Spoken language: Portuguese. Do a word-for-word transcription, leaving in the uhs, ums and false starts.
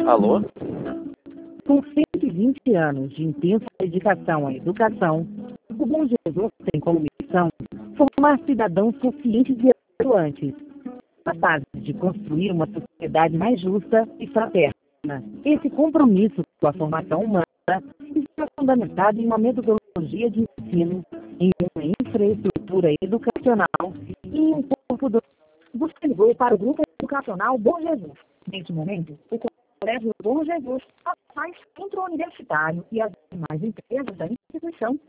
Alô? Com cento e vinte anos de intensa dedicação à educação, o Bom Jesus tem como missão formar cidadãos conscientes e atuantes, capazes de construir uma sociedade mais justa e fraterna. Esse compromisso com a formação humana está fundamentado em uma metodologia de ensino, em uma infraestrutura educacional e em um corpo do... Você ligou para o Grupo Educacional Bom Jesus. Neste momento, o Colégio Bom Jesus faz centro universitário e as demais empresas da instituição